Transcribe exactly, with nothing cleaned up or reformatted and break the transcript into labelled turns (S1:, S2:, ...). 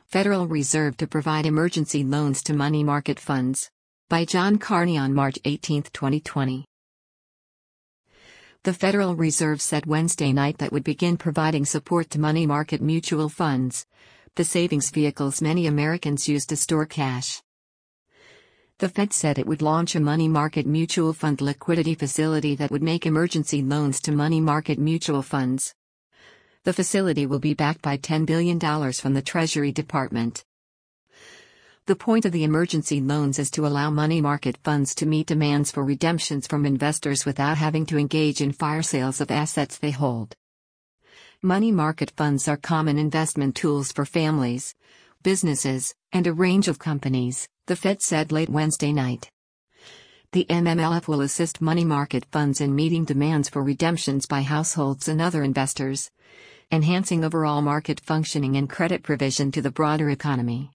S1: Federal Reserve to provide emergency loans to money market funds. By John Carney on March eighteenth, twenty twenty. The Federal Reserve said Wednesday night that would begin providing support to money market mutual funds, the savings vehicles many Americans use to store cash. The Fed said it would launch a money market mutual fund liquidity facility that would make emergency loans to money market mutual funds. The facility will be backed by ten billion dollars from the Treasury Department. The point of the emergency loans is to allow money market funds to meet demands for redemptions from investors without having to engage in fire sales of assets they hold. Money market funds are common investment tools for families, businesses, and a range of companies, the Fed said late Wednesday night. The M M L F will assist money market funds in meeting demands for redemptions by households and other investors, enhancing overall market functioning and credit provision to the broader economy.